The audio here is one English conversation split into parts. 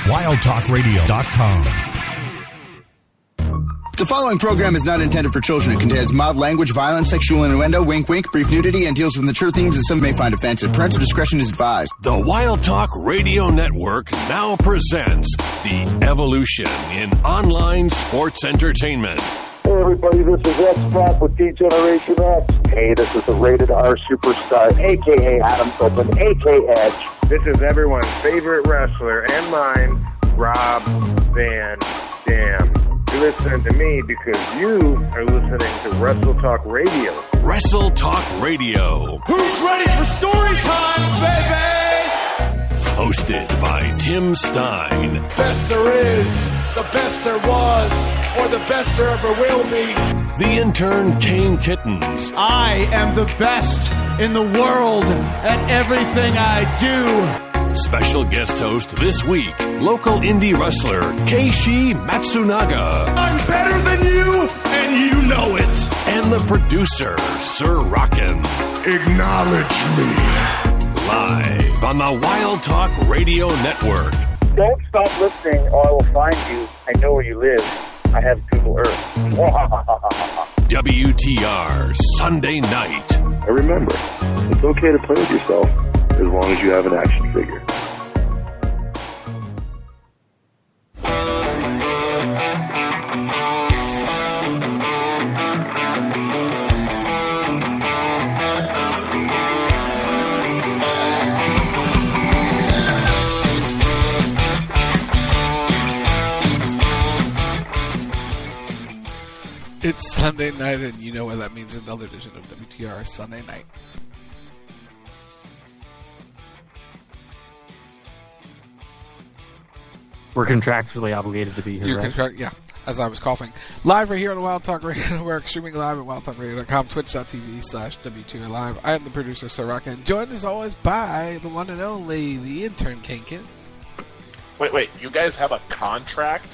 wildtalkradio.com. The following program is not intended for children. It contains mild language, violence, sexual innuendo, wink wink, brief nudity, and deals with mature themes that some may find offensive. Parental discretion is advised. The Wild Talk Radio Network now presents the evolution in online sports entertainment. Hey everybody, this is X-Pac with D-Generation X. Hey, this is the Rated R Superstar, a.k.a. Adam Copeland, a.k.a. Edge. This is everyone's favorite wrestler and mine, Rob Van Dam. You listen to me because you are listening to Wrestle Talk Radio. Wrestle Talk Radio. Who's ready for story time, baby? Hosted by Tim Stein. Best there is, the best there was, or the best there ever will be. The intern Kane Kittens. I am the best in the world at everything I do. Special guest host this week, local indie wrestler Keishi Matsunaga. I'm better than you, and you know it. And the producer, Sir Rockin'. Acknowledge me. Live on the Wild Talk Radio Network. Don't stop listening or I will find you. I know where you live. I have Google Earth. WTR Sunday night. And remember, it's okay to play with yourself as long as you have an action figure. It's Sunday night, and you know what that means. Another edition of WTR Sunday night. We're contractually obligated to be here, right? Yeah, as I was coughing. Live right here on the Wild Talk Radio Network, streaming live at wildtalkradio.com, twitch.tv/WTR Live. I am the producer, Sir Rockin', joined as always by the one and only, the intern, Kane Kittens. Wait, you guys have a contract?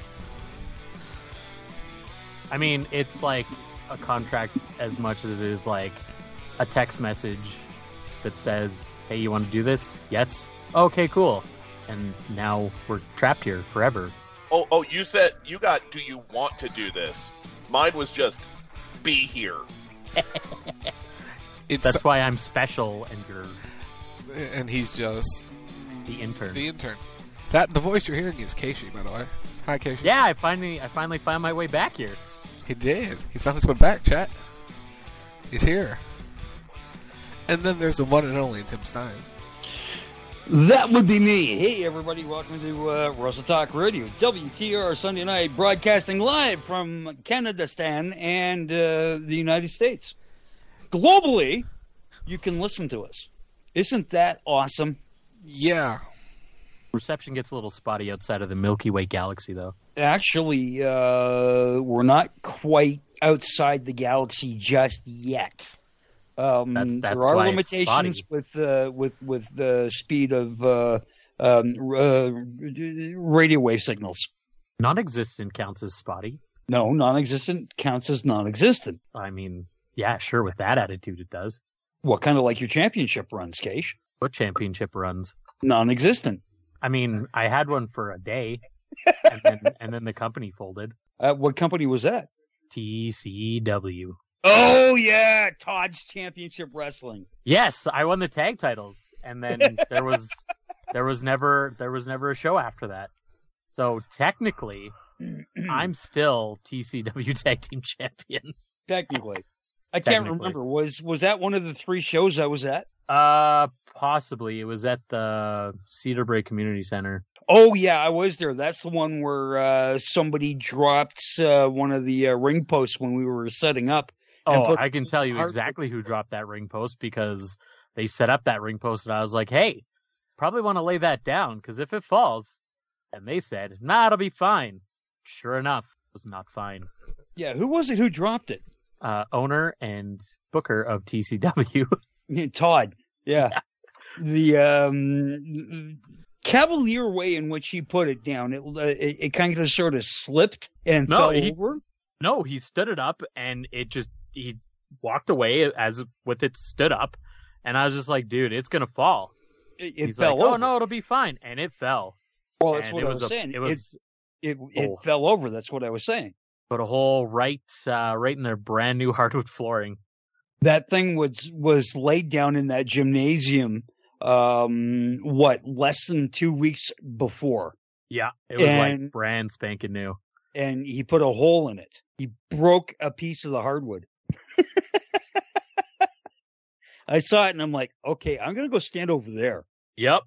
I mean, it's like a contract as much as it is like a text message that says, hey, you want to do this? Yes? Okay, cool. And now we're trapped here forever. Oh, you said do you want to do this? Mine was just be here. That's why I'm special and you're... And he's just... The intern. The intern. The voice you're hearing is Keishi, by the way. Hi, Keishi. Yeah, I finally found my way back here. He did. He found his way back, chat. He's here. And then there's the one and only Tim Stein. That would be me. Hey, everybody. Welcome to Wrestle Talk Radio. WTR Sunday night, broadcasting live from Canada and the United States. Globally, you can listen to us. Isn't that awesome? Yeah. Reception gets a little spotty outside of the Milky Way galaxy, though. Actually, we're not quite outside the galaxy just yet. That's there are limitations with the speed of radio wave signals. Non-existent counts as spotty. No, non-existent counts as non-existent. I mean, yeah, sure, with that attitude it does. What, kind of like your championship runs, Keish? What championship runs? Non-existent. I mean, I had one for a day, and then the company folded. What company was that? TCW. Oh, yeah, Todd's Championship Wrestling. Yes, I won the tag titles, and then there was never a show after that. So technically, I'm still TCW Tag Team Champion. Technically. I can't remember. Was that one of the 3 shows I was at? Possibly. It was at the Cedar Brae Community Center. Oh, yeah, I was there. That's the one where somebody dropped one of the ring posts when we were setting up. Oh, I can tell you exactly who dropped that ring post because they set up that ring post and I was like, hey, probably want to lay that down because if it falls, and they said, nah, it'll be fine. Sure enough, it was not fine. Yeah, who was it who dropped it? Owner and booker of TCW. Todd, yeah. The cavalier way in which he put it down, it kind of sort of slipped and fell over. No, he stood it up and he walked away as with it stood up, and I was just like, dude, it's gonna fall. It He's fell like, over. oh no, it'll be fine, and it fell. Well, that's And what it I was was a- saying. it was- It fell over. That's what I was saying. Put a hole right in their brand new hardwood flooring. That thing was laid down in that gymnasium, less than 2 weeks before. Yeah, it was like brand spanking new. And he put a hole in it. He broke a piece of the hardwood. I saw it and I'm like, okay, I'm going to go stand over there. Yep.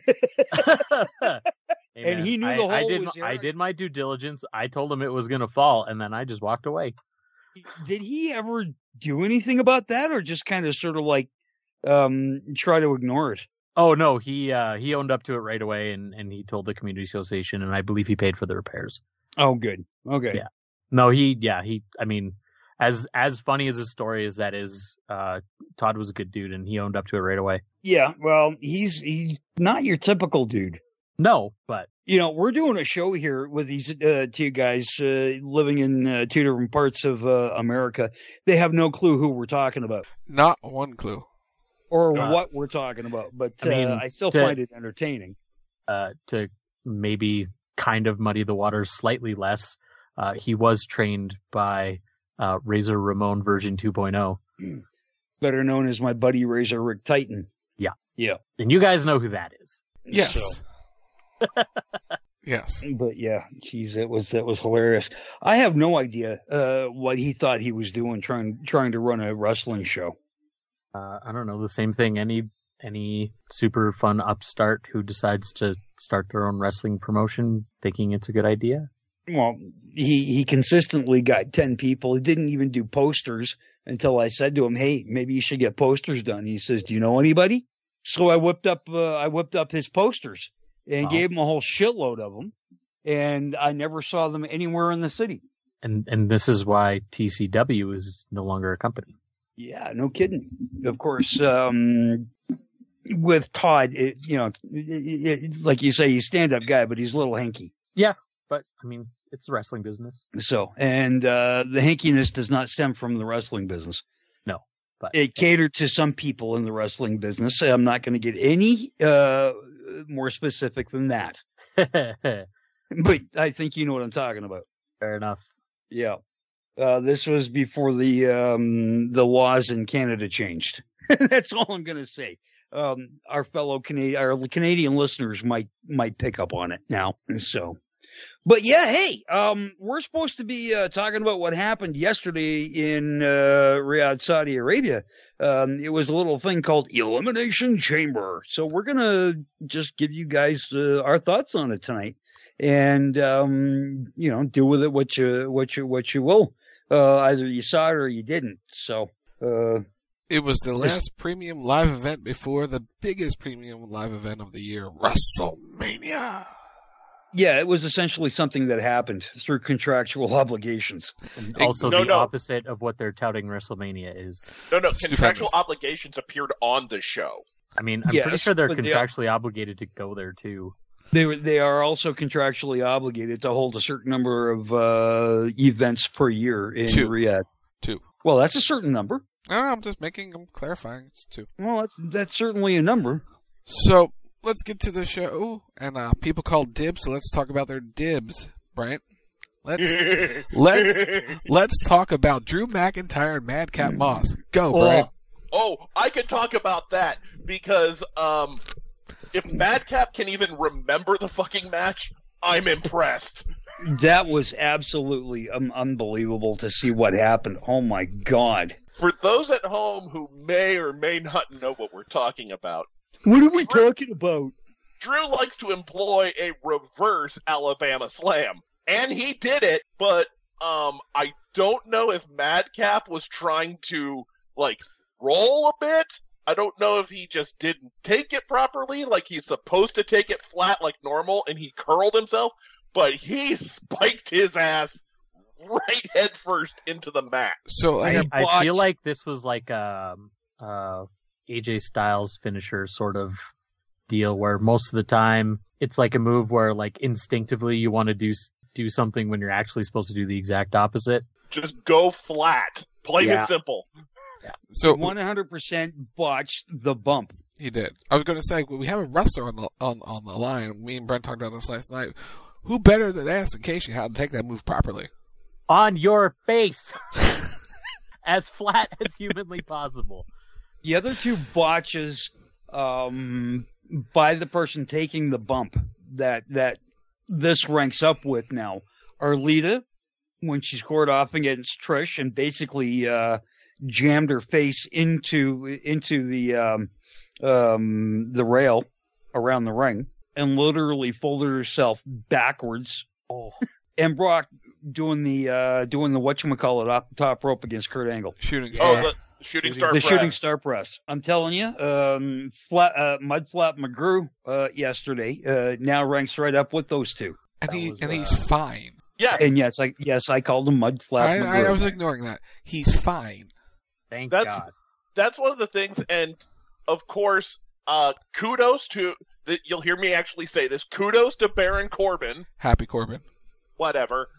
Hey, and man, he knew the hole was there. I did my due diligence. I told him it was going to fall, and then I just walked away. Did he ever do anything about that, or just kind of sort of like try to ignore it? Oh no, he owned up to it right away, and he told the community association, and I believe he paid for the repairs. Oh, good. Okay. Yeah. No, I mean, as funny as his story as that is, Todd was a good dude, and he owned up to it right away. Yeah. Well, he's not your typical dude. No, but we're doing a show here with these two guys living in two different parts of America. They have no clue who we're talking about. Not one clue. Or what we're talking about. But I mean, I still find it entertaining. To maybe kind of muddy the waters slightly less, he was trained by Razor Ramon version 2.0. Better known as my buddy Razor Rick Titan. Yeah. Yeah. And you guys know who that is. Yes. So. Yes. But yeah, geez, that was hilarious. I have no idea what he thought he was doing trying to run a wrestling show. I don't know, the same thing any super fun upstart who decides to start their own wrestling promotion thinking it's a good idea. Well, he consistently got 10 people. He didn't even do posters until I said to him, "Hey, maybe you should get posters done." He says, "Do you know anybody?" So I whipped up his posters and gave him a whole shitload of them, and I never saw them anywhere in the city. And this is why TCW is no longer a company. Yeah, no kidding. Of course, with Todd, like you say, he's a stand-up guy, but he's a little hanky. Yeah, but I mean, it's the wrestling business. So, and the hankiness does not stem from the wrestling business. No, but it catered to some people in the wrestling business. I'm not going to get any more specific than that. But I think you know what I'm talking about. Fair enough. Yeah. This was before the laws in Canada changed. That's all I'm going to say. Our Canadian listeners might pick up on it now. So, but yeah, hey, we're supposed to be talking about what happened yesterday in Riyadh, Saudi Arabia. It was a little thing called Elimination Chamber. So we're going to just give you guys our thoughts on it tonight, and do with it what you will. Either you saw it or you didn't. So it was the last premium live event before the biggest premium live event of the year, WrestleMania. Yeah, it was essentially something that happened through contractual obligations. And also opposite of what they're touting WrestleMania is. No, contractual obligations appeared on the show. I mean, I'm pretty sure they're contractually obligated to go there too. They are also contractually obligated to hold a certain number of events per year in Riyadh. 2. Well, that's a certain number. I don't know, I'm clarifying. It's 2. Well, that's certainly a number. So let's get to the show. And people call dibs, so let's talk about their dibs, Brent. Let's talk about Drew McIntyre and Madcap Moss. Go, Brent. Oh, I can talk about that because if Madcap can even remember the fucking match, I'm impressed. That was absolutely unbelievable to see what happened. Oh my God. For those at home who may or may not know what we're talking about. What are we talking about? Drew likes to employ a reverse Alabama Slam. And he did it, but I don't know if Madcap was trying to, roll a bit. I don't know if he just didn't take it properly, like he's supposed to take it flat like normal, and he curled himself, but he spiked his ass right head first into the mat. So I feel like this was like AJ Styles finisher sort of deal, where most of the time it's like a move where instinctively you want to do something when you're actually supposed to do the exact opposite. Just go flat. Plain and simple. Yeah. So 100% botched the bump. He did. I was going to say, we have a wrestler on the line. Me and Brent talked about this last night. Who better than asking Casey how to take that move properly? On your face. As flat as humanly possible. The other two botches by the person taking the bump that this ranks up with now are Lita, when she scored off against Trish and basically jammed her face into the rail around the ring and literally folded herself backwards. Oh. And Brock doing the whatchamacallit off the top rope against Kurt Angle. Shooting star press. I'm telling you, Mudflap McGrew yesterday now ranks right up with those two. And he's fine. Yeah. And yes, I called him Mudflap McGrew. I was ignoring that. He's fine. Thank God. That's one of the things, and of course, kudos to you'll hear me actually say this. Kudos to Baron Corbin. Happy Corbin. Whatever.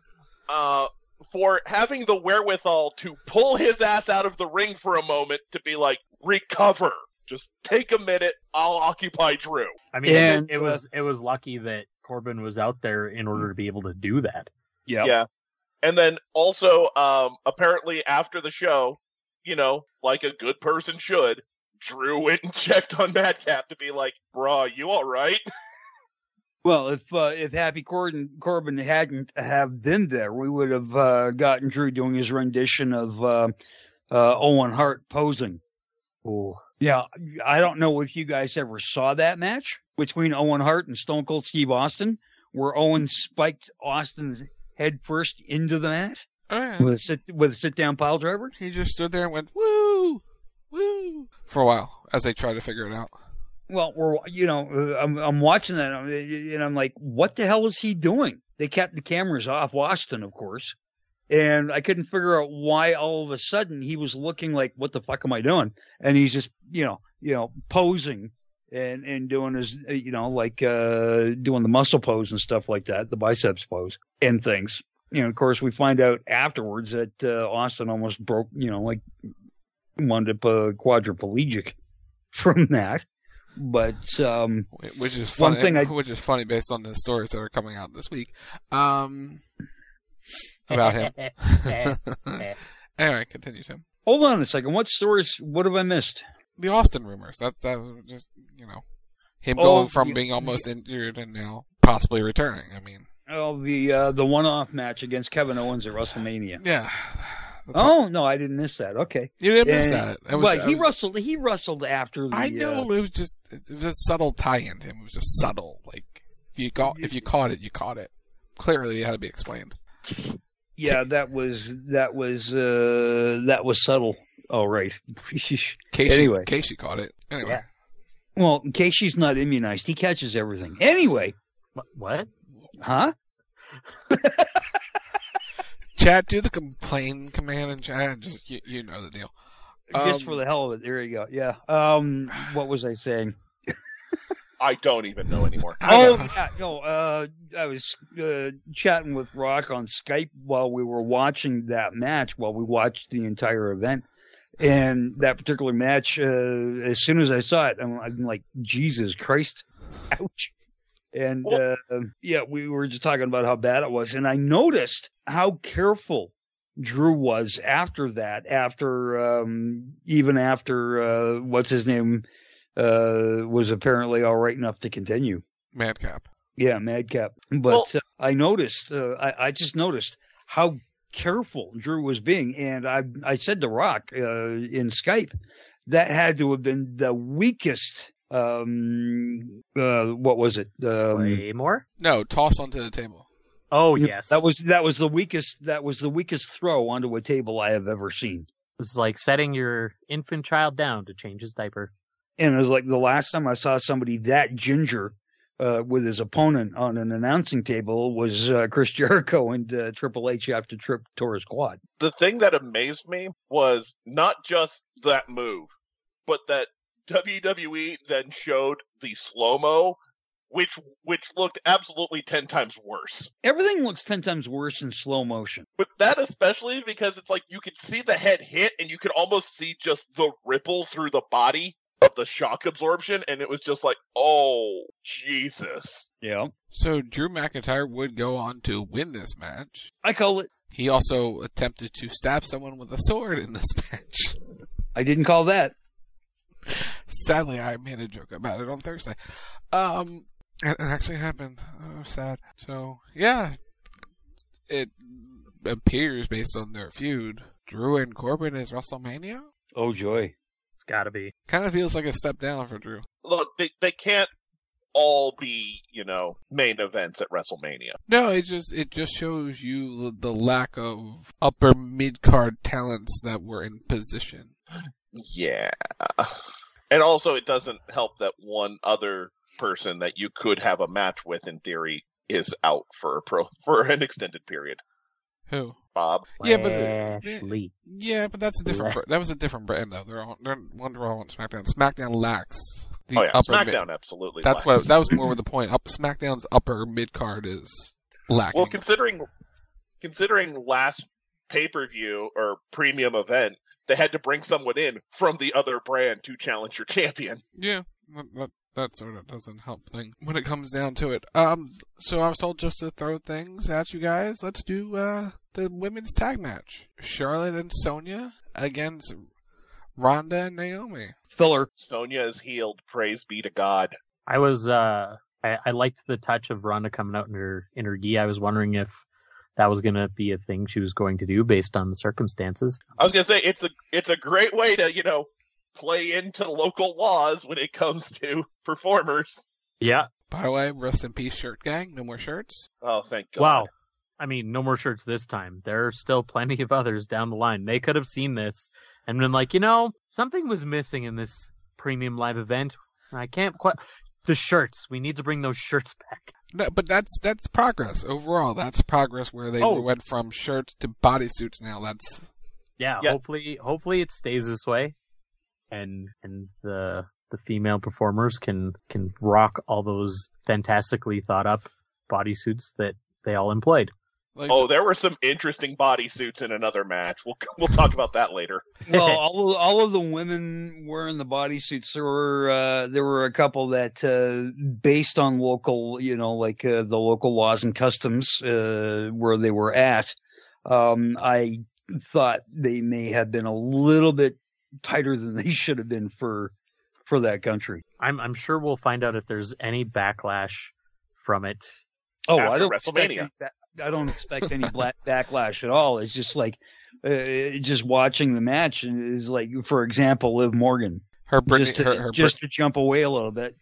For having the wherewithal to pull his ass out of the ring for a moment to be like, recover. Just take a minute. I'll occupy Drew. I mean, it was lucky that Corbin was out there in order to be able to do that. Yep. Yeah. And then also, apparently after the show, like a good person should, Drew went and checked on Madcap to be like, bruh, you all right? Well, if Happy Corbin hadn't have been there, we would have gotten Drew doing his rendition of Owen Hart posing. Oh, yeah. I don't know if you guys ever saw that match between Owen Hart and Stone Cold Steve Austin, where Owen spiked Austin's head first into the mat with a sit down pile driver. He just stood there and went woo, woo for a while as they tried to figure it out. Well, I'm watching that and I'm like, what the hell is he doing? They kept the cameras off Austin, of course, and I couldn't figure out why all of a sudden he was looking like, what the fuck am I doing? And he's just, posing and doing his, doing the muscle pose and stuff like that, the biceps pose and things. Of course, we find out afterwards that Austin almost broke, wound up quadriplegic from that. But which is funny. Which is funny based on the stories that are coming out this week about him. Anyway, continue, Tim. Hold on a second. What have I missed? The Austin rumors. That was just him going from being almost injured and now possibly returning. I mean, the one-off match against Kevin Owens at WrestleMania. Yeah. Oh no, I didn't miss that. Okay, you didn't miss that. But he wrestled. He wrestled after. I know it was a subtle tie-in to him. It was just subtle. Like if you caught it, you caught it. Clearly, it had to be explained. Yeah, that was subtle. All right. Anyway, Casey caught it. Anyway. Yeah. Well, Casey's not immunized. He catches everything. Anyway. What? Huh? Chat, do the complain command in chat, and just you know the deal. Just for the hell of it. There you go. Yeah. What was I saying? I don't even know anymore. I was chatting with Rock on Skype while we were watching that match, while we watched the entire event. And that particular match, as soon as I saw it, I'm like, Jesus Christ. Ouch. And, we were just talking about how bad it was. And I noticed how careful Drew was after that, even after, what's his name, was apparently all right enough to continue. Madcap. Yeah, Madcap. But I noticed, I just noticed how careful Drew was being. And I said to Rock, in Skype, that had to have been the weakest what was it? Claymore? No, toss onto the table. Oh yes. That was the weakest throw onto a table I have ever seen. It's like setting your infant child down to change his diaper. And it was like the last time I saw somebody that ginger with his opponent on an announcing table was Chris Jericho and Triple H after Tripp tore his quad. The thing that amazed me was not just that move, but that WWE then showed the slow-mo, which looked absolutely 10 times worse. Everything looks 10 times worse in slow motion. But that especially because it's like you could see the head hit and you could almost see just the ripple through the body of the shock absorption, and it was just like, oh, Jesus. Yeah. So Drew McIntyre would go on to win this match. I call it. He also attempted to stab someone with a sword in this match. I didn't call that. Sadly, I made a joke about it on Thursday. It actually happened. Oh, sad. So, yeah. It appears, based on their feud, Drew and Corbin is WrestleMania? Oh, joy. It's gotta be. Kind of feels like a step down for Drew. Look, they can't all be, main events at WrestleMania. No, it just shows you the lack of upper mid-card talents that were in position. Yeah. And also, it doesn't help that one other person that you could have a match with, in theory, is out for an extended period. Who? Bob. Yeah, but that's a different. That was a different brand, though. They're one Raw and SmackDown. SmackDown lacks the upper SmackDown absolutely. That's lacks. that was more of the point. SmackDown's upper mid card is lacking. Well, considering last pay-per-view or premium event, they had to bring someone in from the other brand to challenge your champion. Yeah, that sort of doesn't help things when it comes down to it. So I was told just to throw things at you guys. Let's do the women's tag match: Charlotte and Sonya against Ronda and Naomi. Filler. Sonya is healed. Praise be to God. I was I liked the touch of Ronda coming out in her gi. I was wondering if that was going to be a thing she was going to do based on the circumstances. I was going to say it's a great way to play into local laws when it comes to performers. Yeah. By the way, rest in peace, shirt gang. No more shirts. Oh, thank God. Wow. I mean, no more shirts this time. There are still plenty of others down the line. They could have seen this and been like, something was missing in this premium live event. I can't quite. The shirts. We need to bring those shirts back. No, but that's progress overall. That's progress where they went from shirts to bodysuits. Now yeah. Hopefully it stays this way, and the female performers can rock all those fantastically thought up bodysuits that they all employed. There were some interesting bodysuits in another match. We'll talk about that later. Well, all of the women wearing the bodysuits, there were a couple that, based on local, the local laws and customs, where they were at, I thought they may have been a little bit tighter than they should have been for that country. I'm sure we'll find out if there's any backlash from it. Oh, I don't expect any backlash at all. It's just like, just watching the match is like, for example, Liv Morgan. Just to jump away a little bit.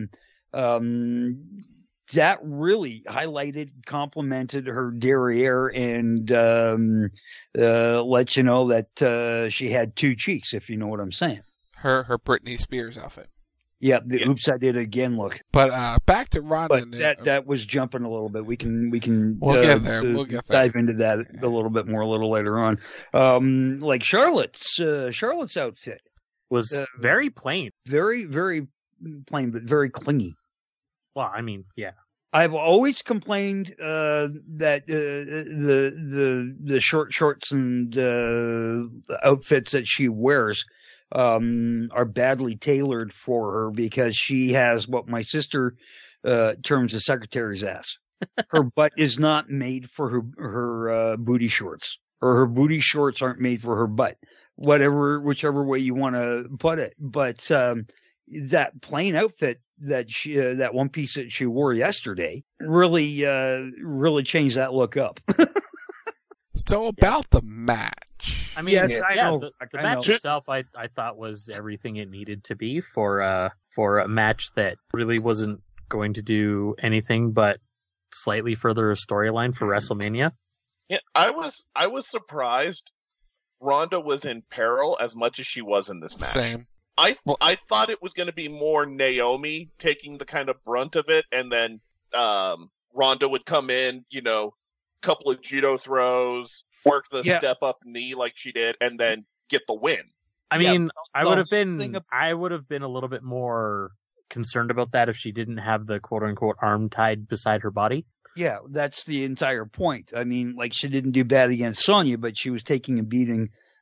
That really complimented her derriere and, let you know that, she had two cheeks, if you know what I'm saying. Her Britney Spears outfit. Yeah, oops, I did it again look. But back to Ronda. But that was jumping a little bit. We can get there. We'll get there. Dive into that a little bit more a little later on. Like Charlotte's outfit was very plain. Very, very plain, but very clingy. Well, I mean, yeah. I've always complained that the short shorts and outfits that she wears are badly tailored for her because she has what my sister terms a secretary's ass. Her butt is not made for her booty shorts, or her booty shorts aren't made for her butt. Whichever way you want to put it. But that plain outfit that she that one piece that she wore yesterday really changed that look up. So about the match. I mean, yes, I know. The match itself, I thought was everything it needed to be for a match that really wasn't going to do anything but slightly further a storyline for WrestleMania. Yeah, I was surprised Ronda was in peril as much as she was in this match. Same. I thought it was going to be more Naomi taking the kind of brunt of it, and then Ronda would come in, couple of judo throws, work the step up knee like she did, and then get the win. I mean, I would have been a little bit more concerned about that if she didn't have the quote unquote arm tied beside her body. Yeah, that's the entire point. I mean, like, she didn't do bad against Sonya, but she was taking a beating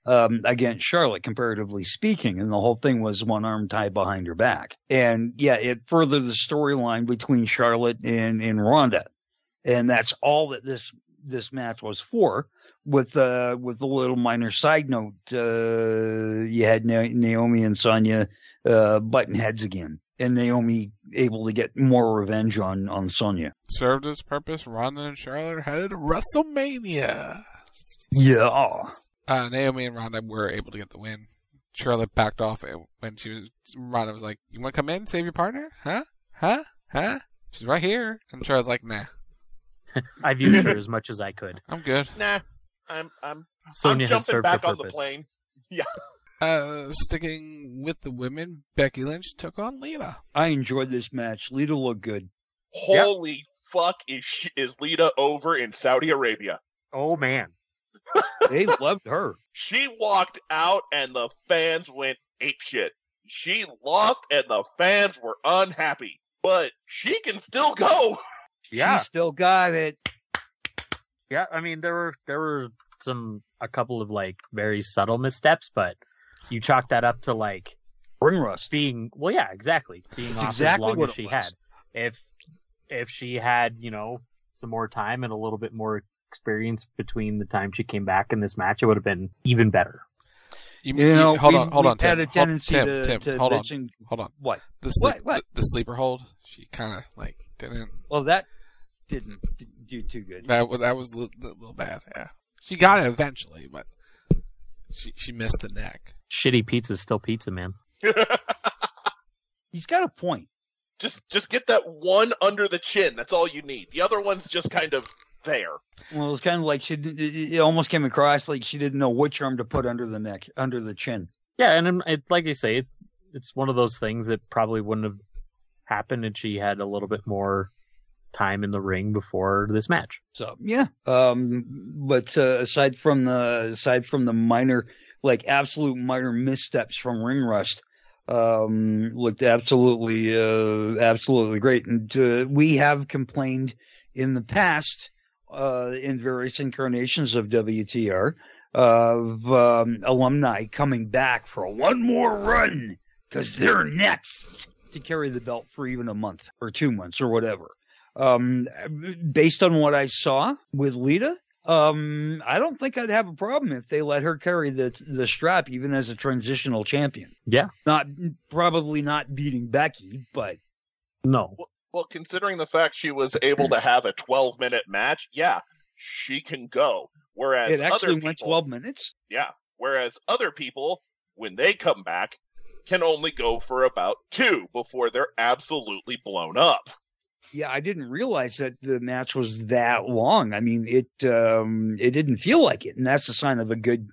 against Charlotte, comparatively speaking, and the whole thing was one arm tied behind her back. And yeah, it furthered the storyline between Charlotte and Ronda, and that's all that this match was for. With a little minor side note, you had Naomi and Sonya butting heads again, and Naomi able to get more revenge on Sonya. Served its purpose. Ronda and Charlotte are headed to WrestleMania. Yeah. Naomi and Ronda were able to get the win. Charlotte backed off when Ronda was like, "You want to come in, save your partner? Huh? She's right here." And Charlotte's like, "Nah." I've used her as much as I could. I'm good. Nah, I'm Sonya has jumping served back her on the purpose. plane. Yeah. Sticking with the women, Becky Lynch took on Lita. I enjoyed this match. Lita looked good. Holy fuck, is Lita over in Saudi Arabia? Oh man. They loved her. She walked out and the fans went apeshit. She lost and the fans were unhappy. But she can still go. Yeah. She still got it. Yeah, I mean there were a couple of like very subtle missteps, but you chalk that up to like ring rust being exactly. Being That's off exactly as long what as it she was. had. If she had, some more time and a little bit more experience between the time she came back in this match, it would have been even better. Hold on, Tim. Had a tendency Tim, to hold on, bitch. hold on. What? The sleeper hold. She kind of like didn't. Well, that didn't do too good. That was a little bad. Yeah, she got it eventually, but she missed the neck. Shitty pizza's still pizza, man. He's got a point. Just get that one under the chin. That's all you need. The other one's just kind of there. Well, it was kind of like it almost came across like she didn't know which arm to put under the neck, under the chin. Yeah, and like you say, it's one of those things that probably wouldn't have happened if she had a little bit more time in the ring before this match. So yeah, but aside from the minor, like absolute minor missteps from ring rust, looked absolutely great. And we have complained in the past, in various incarnations of WTR, of alumni coming back for one more run because they're next to carry the belt for even a month or 2 months or whatever. Based on what I saw with Lita, I don't think I'd have a problem if they let her carry the strap even as a transitional champion. Yeah. Probably not beating Becky, but no. Well, considering the fact she was able to have a 12-minute match, yeah, she can go. Whereas it actually other people, went 12 minutes. Yeah. Whereas other people, when they come back, can only go for about 2 before they're absolutely blown up. Yeah, I didn't realize that the match was that long. I mean, it didn't feel like it, and that's a sign of a good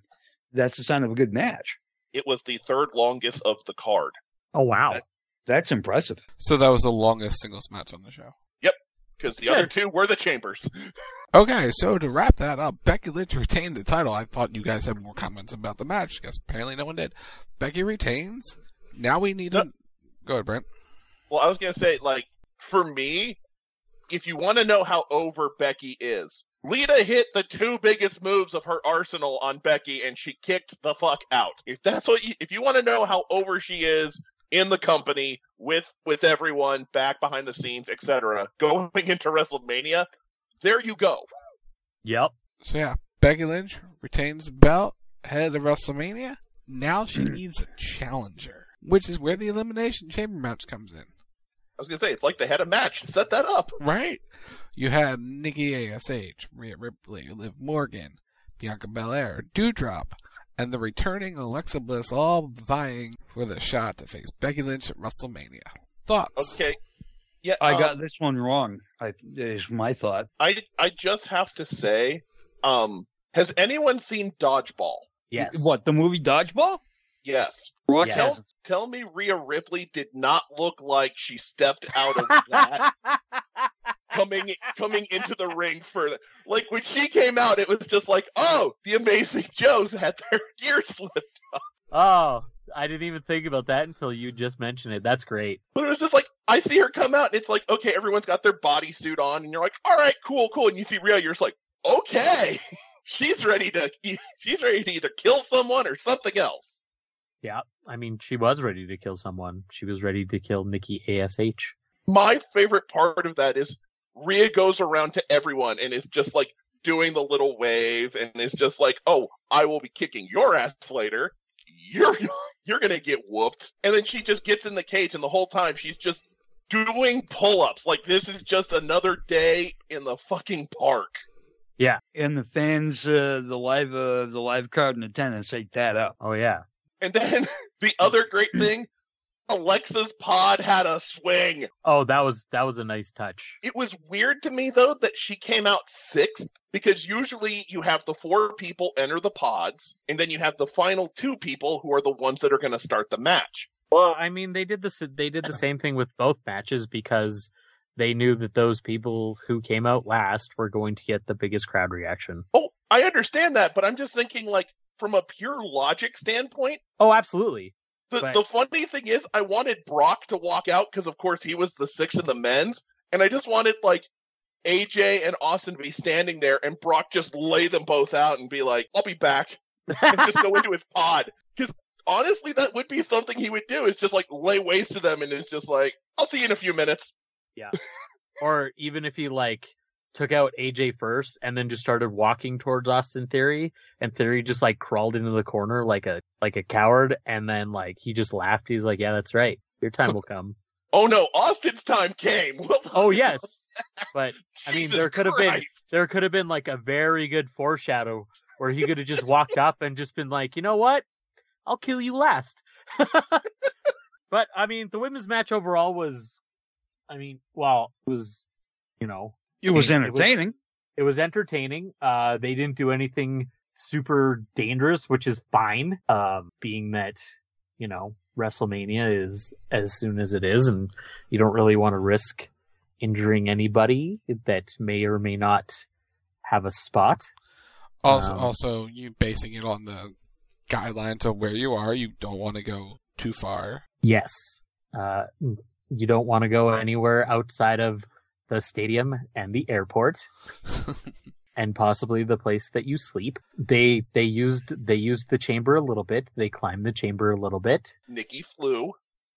match. It was the third longest of the card. Oh wow, that's impressive. So that was the longest singles match on the show. Yep, because the other 2 were the Chambers. Okay, so to wrap that up, Becky Lynch retained the title. I thought you guys had more comments about the match. Guess apparently no one did. Becky retains. Now we need to go ahead, Brent. Well, I was gonna say, like, for me, if you want to know how over Becky is, Lita hit the 2 biggest moves of her arsenal on Becky, and she kicked the fuck out. If you want to know how over she is in the company with everyone back behind the scenes, etc., going into WrestleMania, there you go. Yep. So yeah, Becky Lynch retains the belt, head of WrestleMania. Now she needs a challenger, which is where the Elimination Chamber match comes in. I was going to say, it's like they had a match. Set that up. Right. You had Nikki ASH, Rhea Ripley, Liv Morgan, Bianca Belair, Doudrop, and the returning Alexa Bliss all vying for the shot to face Becky Lynch at WrestleMania. Thoughts? Okay. Yeah, I got this one wrong. Is my thought. I just have to say, has anyone seen Dodgeball? Yes. What, the movie Dodgeball? Yes. Yes. Tell me Rhea Ripley did not look like she stepped out of that coming into the ring for like when she came out, it was just like, oh, the Amazing Joes had their gear slipped off. Oh, I didn't even think about that until you just mentioned it. That's great. But it was just like, I see her come out, and it's like, okay, everyone's got their bodysuit on, and you're like, all right, cool. And you see Rhea, you're just like, okay. she's ready to either kill someone or something else. Yeah, I mean, she was ready to kill someone. She was ready to kill Nikki ASH. My favorite part of that is Rhea goes around to everyone and is just like doing the little wave and is just like, oh, I will be kicking your ass later. You're going to get whooped. And then she just gets in the cage and the whole time she's just doing pull-ups. Like this is just another day in the fucking park. Yeah. And the fans, the live crowd in attendance ate that up. Oh, yeah. And then the other great thing, Alexa's pod had a swing. Oh, that was a nice touch. It was weird to me, though, that she came out sixth, because usually you have the 4 people enter the pods, and then you have the final 2 people who are the ones that are going to start the match. Well, I mean, they did the same thing with both matches because they knew that those people who came out last were going to get the biggest crowd reaction. Oh, I understand that, but I'm just thinking, like, from a pure logic standpoint. Oh, absolutely. The funny thing is, I wanted Brock to walk out because, of course, he was the 6th in the men's, and I just wanted, like, AJ and Austin to be standing there and Brock just lay them both out and be like, I'll be back, and just go into his pod. Because, honestly, that would be something he would do, is just, like, lay waste to them, and it's just like, I'll see you in a few minutes. Yeah. Or even if he, like, took out AJ first and then just started walking towards Austin Theory, and Theory just like crawled into the corner like a coward, and then like he just laughed. He's like, yeah, that's right. Your time will come. Oh no, Austin's time came. Oh yes. But I mean, there could have been like a very good foreshadow where he could have just walked up and just been like, you know what? I'll kill you last. But I mean, the women's match overall was, it was, it was entertaining. It was entertaining. They didn't do anything super dangerous, which is fine. Being that, WrestleMania is as soon as it is, and you don't really want to risk injuring anybody that may or may not have a spot. Also, you basing it on the guidelines of where you are, you don't want to go too far. Yes. You don't want to go anywhere outside of the stadium and the airport, and possibly the place that you sleep. They used the chamber a little bit. They climbed the chamber a little bit. Nikki flew.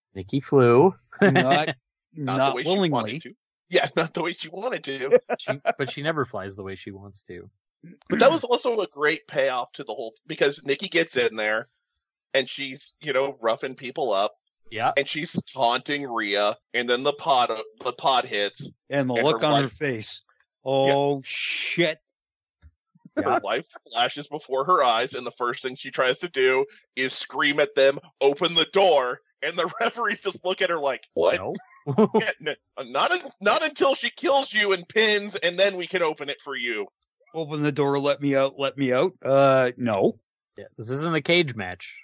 Not the way willingly. She wanted to. Yeah, not the way she wanted to. But she never flies the way she wants to. But that was also a great payoff to the whole, because Nikki gets in there and she's, roughing people up. Yeah. And she's taunting Rhea, and then the pod hits. And the look on her face. Oh, shit. Her life flashes before her eyes, and the first thing she tries to do is scream at them, open the door, and the referees just look at her like, what? No. Not until she kills you and pins, and then we can open it for you. Open the door, let me out. No. Yeah, this isn't a cage match.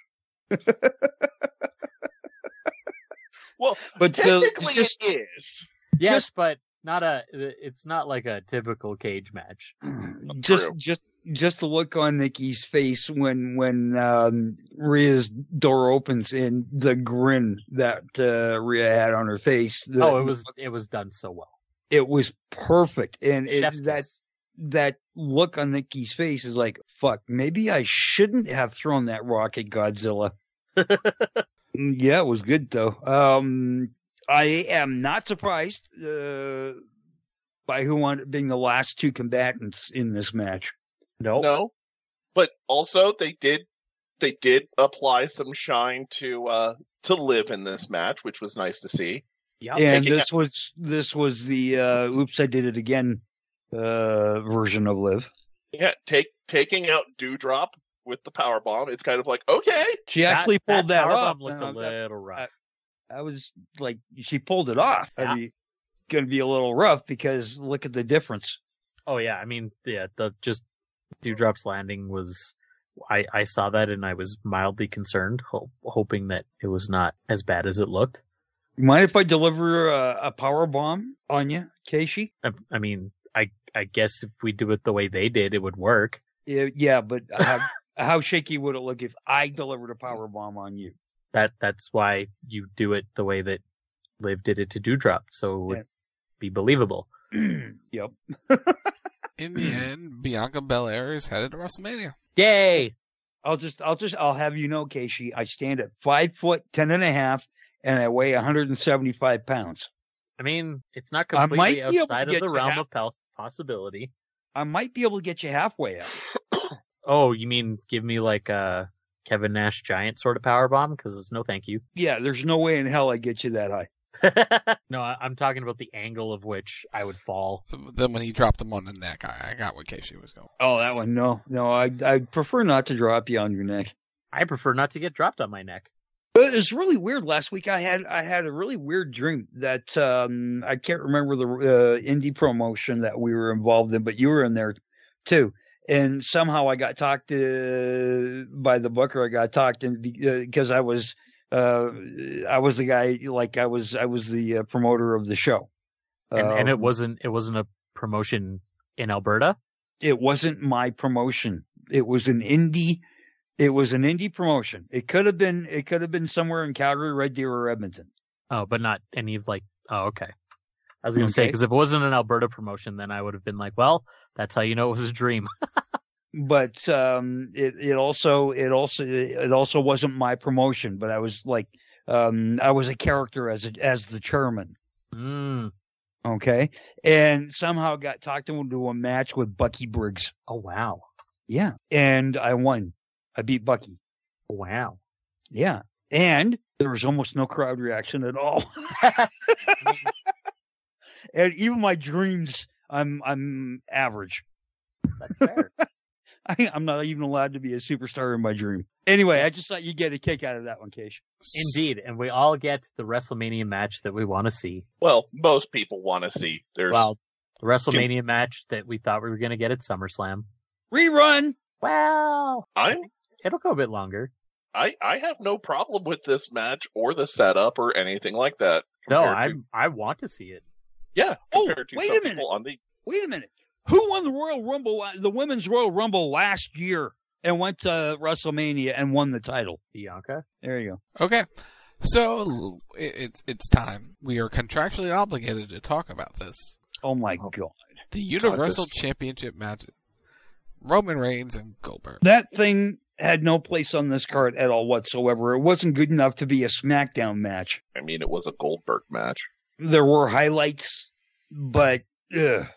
Well, but technically it is. Yes, but it's not like a typical cage match. Just the look on Nikki's face when Rhea's door opens, and the grin that Rhea had on her face. It was done so well. It was perfect, and Chef's that look on Nikki's face is like, fuck, maybe I shouldn't have thrown that rock at Godzilla. Yeah, it was good though. I am not surprised by who wound up being the last 2 combatants in this match. No, but also they did apply some shine to Liv in this match, which was nice to see. Yeah, and this was the oops, I did it again version of Liv. Yeah, taking out Doudrop with the powerbomb. It's kind of like, okay. She actually pulled that off. Looked a little rough. I was like, she pulled it off. Yeah. I mean, going to be a little rough because look at the difference. Oh yeah, I mean, yeah, just Doudrop's landing was. I saw that and I was mildly concerned, hoping that it was not as bad as it looked. You mind if I deliver a power bomb on you, Keishi? I mean, I guess if we do it the way they did, it would work. Yeah, but how shaky would it look if I delivered a power bomb on you? That's why you do it the way that Liv did it to Doudrop, so it would be believable. Yep. In the end, Bianca Belair is headed to WrestleMania. Yay! I'll have you know, Casey, I stand at 5'10.5", and I weigh 175 pounds. I mean, it's not completely outside of the realm of possibility. I might be able to get you halfway up. Oh, you mean give me like a Kevin Nash giant sort of powerbomb? Because no thank you. Yeah, there's no way in hell I get you that high. No, I'm talking about the angle of which I would fall. Then when he dropped him on the neck, I got what Casey was going. Oh, that one, no, I prefer not to drop you on your neck. I prefer not to get dropped on my neck. But it's really weird. Last week I had a really weird dream that I can't remember the indie promotion that we were involved in, but you were in there too. And somehow I got talked to by the booker. I got talked in because I was the guy, like I was the promoter of the show. And it wasn't a promotion in Alberta? It wasn't my promotion. It was an indie promotion. It could have been somewhere in Calgary, Red Deer, or Edmonton. Oh, but not any of okay. I was going to say, because if it wasn't an Alberta promotion, then I would have been like, well, that's how you know it was a dream. But it also wasn't my promotion, but I was like I was a character as the chairman. Okay, and somehow got talked into a match with Bucky Briggs. Oh wow. Yeah, and I won. I beat Bucky. Wow. Yeah, and there was almost no crowd reaction at all. And even my dreams, I'm average. That's fair. I'm not even allowed to be a superstar in my dream. Anyway, I just thought you'd get a kick out of that one, Keish. Indeed, and we all get the WrestleMania match that we want to see. Well, most people want to see. The WrestleMania match that we thought we were going to get at SummerSlam. Rerun! Well, it'll go a bit longer. I have no problem with this match or the setup or anything like that. No, I want to see it. Yeah. Wait a minute. Wait a minute. Who won the Royal Rumble, the Women's Royal Rumble last year and went to WrestleMania and won the title? Bianca. There you go. Okay. So it's time. We are contractually obligated to talk about this. Oh my God. The Universal Championship match. Roman Reigns and Goldberg. That thing had no place on this card at all whatsoever. It wasn't good enough to be a SmackDown match. I mean, it was a Goldberg match. There were highlights, but the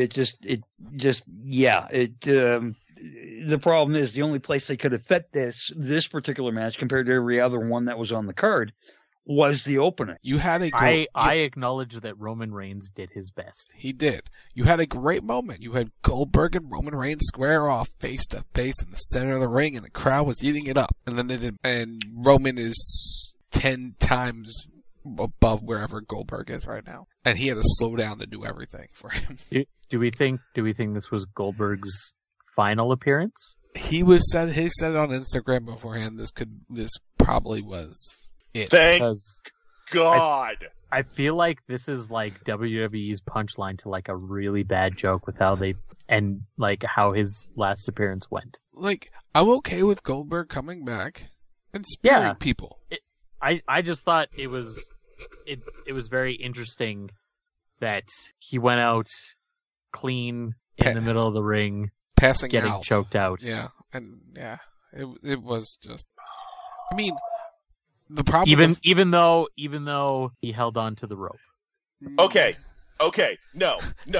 problem is the only place they could have fit this particular match compared to every other one that was on the card was the opening. You had I acknowledge that Roman Reigns did his best. He did. You had a great moment. You had Goldberg and Roman Reigns square off face to face in the center of the ring, and the crowd was eating it up. And then and Roman is 10 times above wherever Goldberg is right now, and he had to slow down to do everything for him. Do we think this was Goldberg's final appearance? He said it on Instagram beforehand. This probably was it. Thank God. I feel like this is like WWE's punchline to like a really bad joke with how how his last appearance went. Like, I'm okay with Goldberg coming back and spearing people. I just thought it was very interesting that he went out clean in the middle of the ring, getting choked out. Yeah, and it was just. I mean, the problem even though he held on to the rope. Okay, no.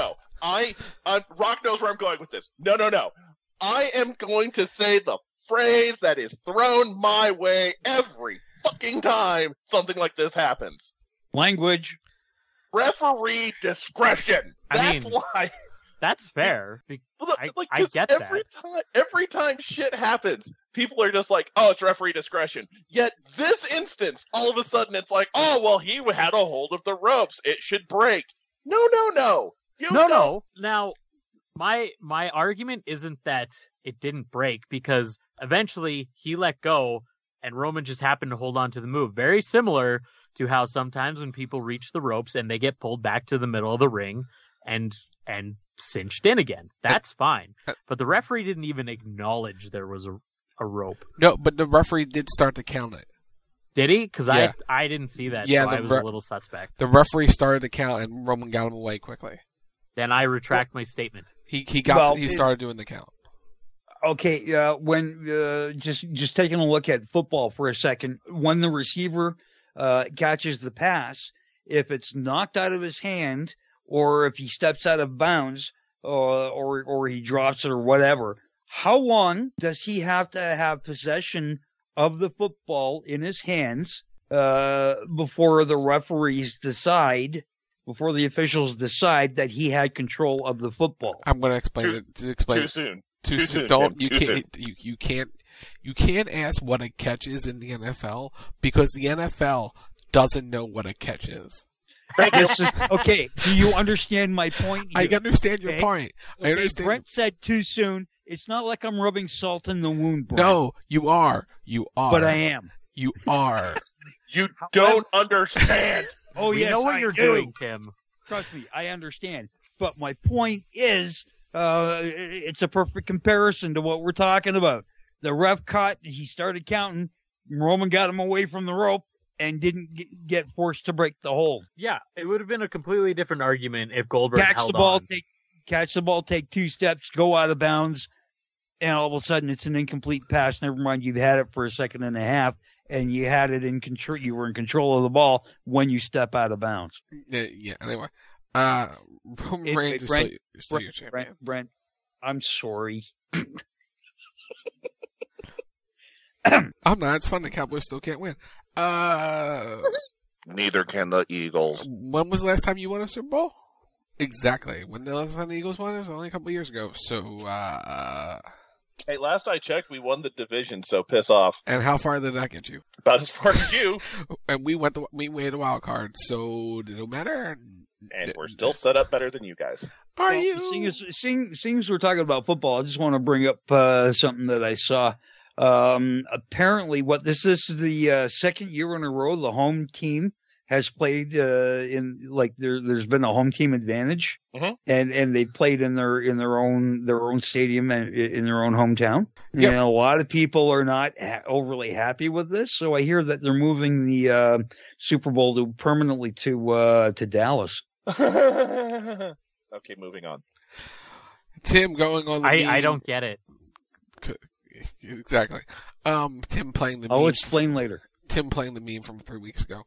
Rock knows where I'm going with this. No. I am going to say the phrase that is thrown my way every fucking time something like this happens. Language. Referee discretion. That's why. That's fair. I get that. Every time shit happens, people are just like, oh, it's referee discretion. Yet this instance, all of a sudden it's like, oh, well, he had a hold of the ropes. It should break. No. No. Now, my argument isn't that it didn't break, because eventually he let go and Roman just happened to hold on to the move. Very similar to how sometimes when people reach the ropes and they get pulled back to the middle of the ring and cinched in again. That's fine. But the referee didn't even acknowledge there was a rope. No, but the referee did start to count it. Did he? Because I didn't see that, so I was a little suspect. The referee started to count and Roman got him away quickly. then I retract my statement. He started doing the count. Okay, when just taking a look at football for a second, when the receiver catches the pass, if it's knocked out of his hand, or if he steps out of bounds, or he drops it or whatever, how long does he have to have possession of the football in his hands before the officials decide that he had control of the football? I'm going to explain it. Too soon. Too soon. Don't you can't ask what a catch is in the NFL because the NFL doesn't know what a catch is. Okay, do you understand my point here? I understand your point. I understand. Brent said too soon. It's not like I'm rubbing salt in the wound, Brent. No, you are. But I am. You are. You don't understand. Oh, yes, I know what you're doing, Tim. Trust me, I understand. But my point is, it's a perfect comparison to what we're talking about. The ref caught, he started counting, Roman got him away from the rope, and didn't get forced to break the hold. Yeah, it would have been a completely different argument if Goldberg held on. Catch the ball, take 2 steps, go out of bounds, and all of a sudden it's an incomplete pass. Never mind, you've had it for a second and a half, and you had it in control. You were in control of the ball when you step out of bounds. Yeah. Anyway, Roman Reigns is still your champion. Brent, I'm sorry. I'm not. It's fun. The Cowboys still can't win. Neither can the Eagles. When was the last time you won a Super Bowl? Exactly. When the last time the Eagles won? It was only a couple of years ago. So, hey, last I checked, we won the division, so piss off. And how far did that get you? About as far as you. And we made a wild card, so did it matter? And we're still set up better than you guys. Are you? Seeing as we're talking about football, I just want to bring up something that I saw. Apparently, this is the second year in a row the home team has played there's been a home team advantage, and they played in their own stadium and in their own hometown. Yep. And a lot of people are not overly happy with this, so I hear that they're moving the Super Bowl permanently to Dallas. Okay, moving on. Tim going on the I don't get it. Exactly. Tim playing the meme. I'll explain later. Tim playing the meme from 3 weeks ago.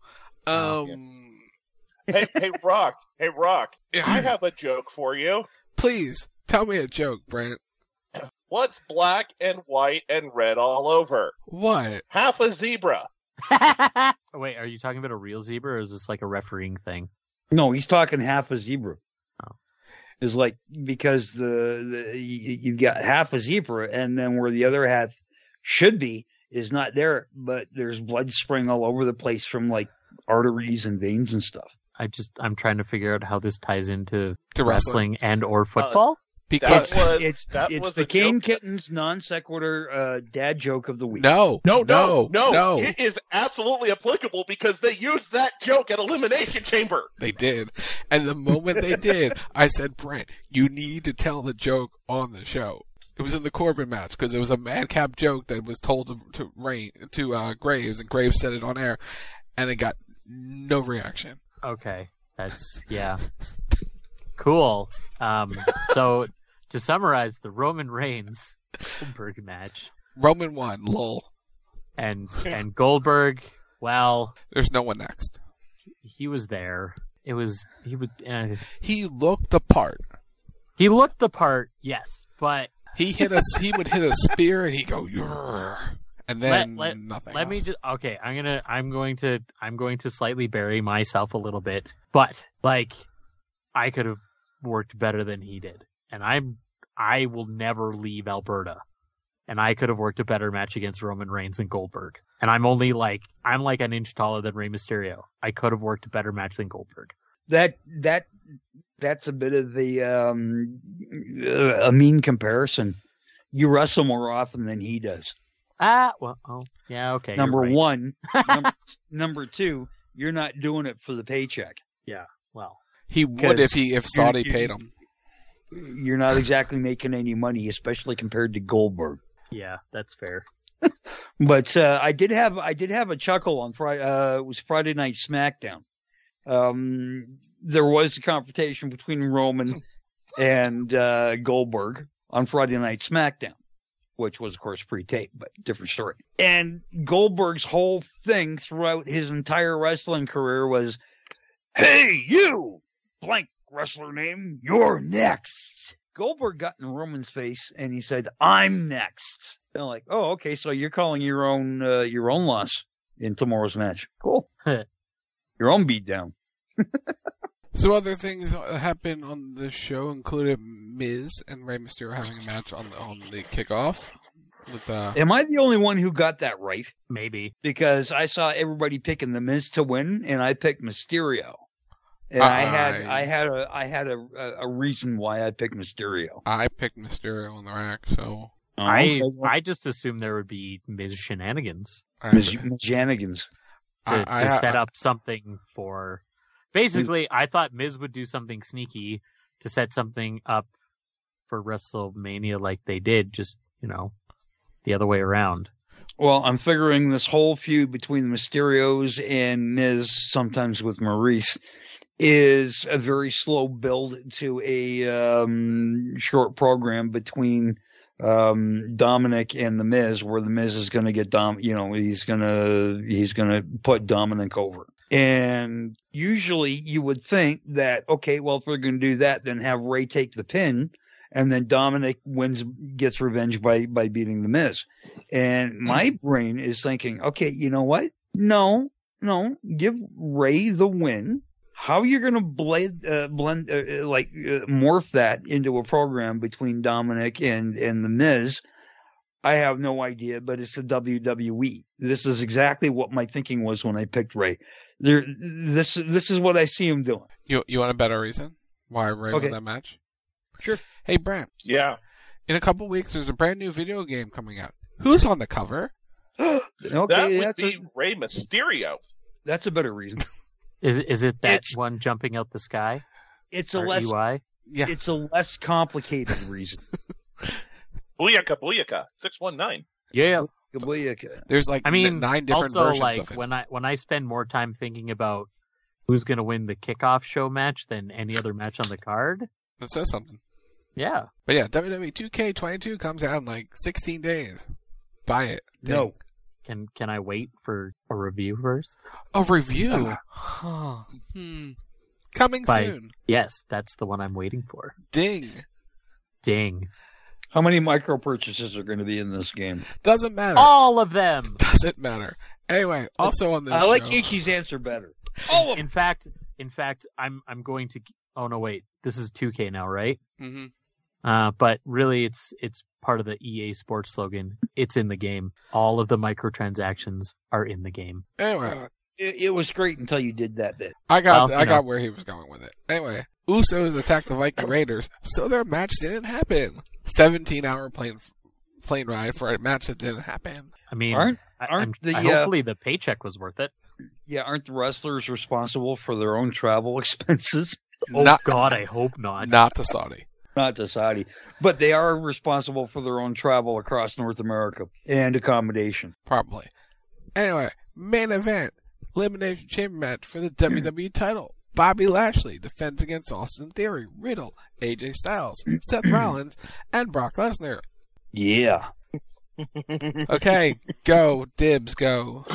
Hey, Rock. Hey, Rock. I have a joke for you. Please, tell me a joke, Brent. What's black and white and red all over? What? Half a zebra. Wait, are you talking about a real zebra, or is this like a refereeing thing? No, he's talking half a zebra. Oh. It's like, because you've got half a zebra, and then where the other half should be is not there, but there's blood spraying all over the place from like arteries and veins and stuff. I'm trying to figure out how this ties into wrestling and or football. Because it's the Kane Kittens non sequitur dad joke of the week. No. It is absolutely applicable because they used that joke at Elimination Chamber. They did. And the moment they did, I said, Brent, you need to tell the joke on the show. It was in the Corbin match because it was a madcap joke that was told to Graves, and Graves said it on air, and it got no reaction. Okay. Yeah. Cool. So to summarize the Roman Reigns Goldberg match, Roman won. Lol. And Goldberg, well, there's no one next. He was there. He looked the part. He looked the part, yes, but he would hit a spear and he'd go, Yurr, and then nothing. Let me just okay. I'm going to slightly bury myself a little bit, but like I could have worked better than he did, and I will never leave Alberta, and I could have worked a better match against Roman Reigns and Goldberg, and I'm like an inch taller than Rey Mysterio. I could have worked a better match than Goldberg. That's a bit of a mean comparison. You wrestle more often than he does. Yeah, okay. Number right. one. Number two, you're not doing it for the paycheck. Yeah, well. He would if Saudi paid him. You're not exactly making any money, especially compared to Goldberg. Yeah, that's fair. But I did have a chuckle on Friday. It was Friday Night SmackDown. There was a confrontation between Roman and Goldberg on Friday Night SmackDown, which was, of course, pre-taped, but different story. And Goldberg's whole thing throughout his entire wrestling career was, hey, you, blank wrestler name, you're next. Goldberg got in Roman's face, and he said, I'm next. They're like, oh, okay, so you're calling your own loss in tomorrow's match. Cool. Your own beatdown. So other things that happened on the show included Miz and Rey Mysterio having a match on the kickoff. With Am I the only one who got that right? Maybe. Because I saw everybody picking the Miz to win, and I picked Mysterio. And I had a reason why I picked Mysterio. I picked Mysterio on the rack, so I just assumed there would be Miz shenanigans. Miz shenanigans. To set up something for. Basically, I thought Miz would do something sneaky to set something up for WrestleMania like they did, just, the other way around. Well, I'm figuring this whole feud between the Mysterios and Miz, sometimes with Maurice, is a very slow build to a short program between Dominic and the Miz, where the Miz is going to get he's going to put Dominic over. And usually you would think that, okay, well, if they're going to do that, then have Ray take the pin, and then Dominic gets revenge by beating the Miz. And my brain is thinking, okay, you know what? No, give Ray the win. How you're going to morph that into a program between Dominic and the Miz, I have no idea, but it's the WWE. This is exactly what my thinking was when I picked Ray. This is what I see him doing. You want a better reason why Ray won that match? Sure. Hey, Brant. Yeah. In a couple weeks, there's a brand new video game coming out. Who's on the cover? Okay, that would be Rey Mysterio. That's a better reason. Is it that one jumping out the sky? It's a less UI? Yeah. It's a less complicated reason. Booyaka, booyaka, 619. Yeah. There's 9 different also, versions of it. when I spend more time thinking about who's going to win the kickoff show match than any other match on the card, that says something. Yeah. But yeah, WWE 2K22 comes out in 16 days. Buy it. No. Can I wait for a review first? A review? Coming soon. Yes, that's the one I'm waiting for. Ding. How many micro purchases are going to be in this game? Doesn't matter. All of them. Doesn't matter. Anyway, also on this show. I like Ichi's answer better. All of them. In fact, I'm going to. Oh no, wait. This is 2K now, right? Mm-hmm. But really, it's part of the EA Sports slogan. It's in the game. All of the microtransactions are in the game. Anyway, it was great until you did that bit. I got where he was going with it. Anyway, Usos attacked the Viking Raiders, so their match didn't happen. 17-hour plane ride for a match that didn't happen. I mean, hopefully the paycheck was worth it. Yeah, aren't the wrestlers responsible for their own travel expenses? God, I hope not. Not to Saudi. Not to Saudi. But they are responsible for their own travel across North America and accommodation. Probably. Anyway, main event. Elimination Chamber match for the WWE title. Bobby Lashley defends against Austin Theory, Riddle, AJ Styles, Seth Rollins, and Brock Lesnar. Yeah. Okay, go. Dibs, go.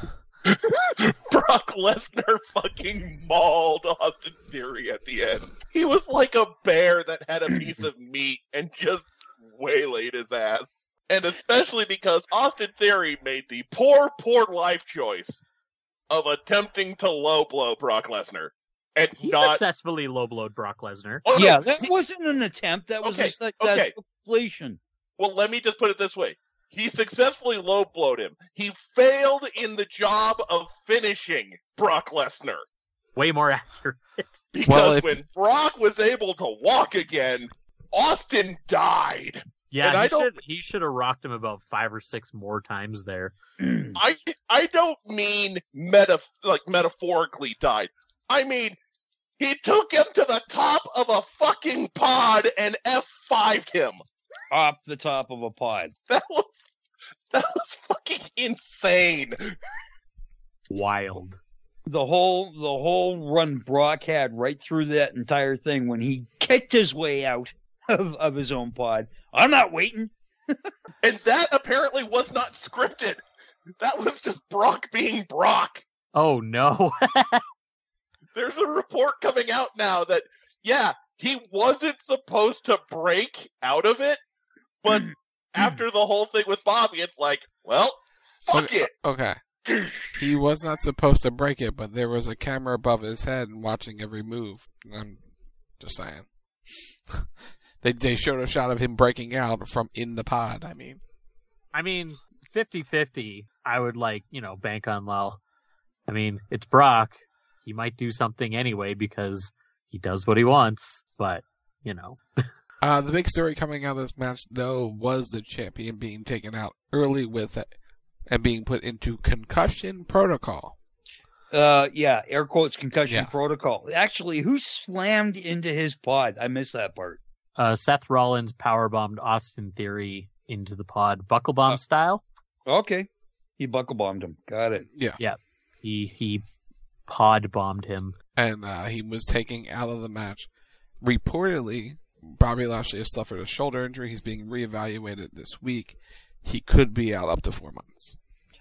Brock Lesnar fucking mauled Austin Theory at the end. He was like a bear that had a piece of meat and just waylaid his ass. And especially because Austin Theory made the poor life choice of attempting to low blow Brock Lesnar. And he successfully low blowed Brock Lesnar. Oh, yeah, that wasn't an attempt. That was just that completion. Well, let me just put it this way. He successfully low blowed him. He failed in the job of finishing Brock Lesnar. Way more accurate. Because when Brock was able to walk again, Austin died. Yeah, he should have rocked him about 5 or 6 more times there. I don't mean metaphorically died. I mean, he took him to the top of a fucking pod and F5'd him. Off the top of a pod. That was fucking insane. Wild. the whole run Brock had right through that entire thing when he kicked his way out of his own pod. I'm not waiting. And that apparently was not scripted. That was just Brock being Brock. Oh, no. There's a report coming out now that, yeah, he wasn't supposed to break out of it, but after the whole thing with Bobby, it's like, well, fuck it. Okay. He was not supposed to break it, but there was a camera above his head and watching every move. I'm just saying. They showed a shot of him breaking out from in the pod, I mean. 50-50, I would bank on Lal. I mean, it's Brock. He might do something anyway because he does what he wants, but, The big story coming out of this match, though, was the champion being taken out early with it and being put into concussion protocol. Air quotes concussion protocol. Actually, who slammed into his pod? I missed that part. Seth Rollins powerbombed Austin Theory into the pod, buckle bomb style. Okay. He buckle bombed him. Got it. Yeah. Yeah. He pod bombed him. And he was taken out of the match. Reportedly, Bobby Lashley has suffered a shoulder injury. He's being reevaluated this week. He could be out up to 4 months.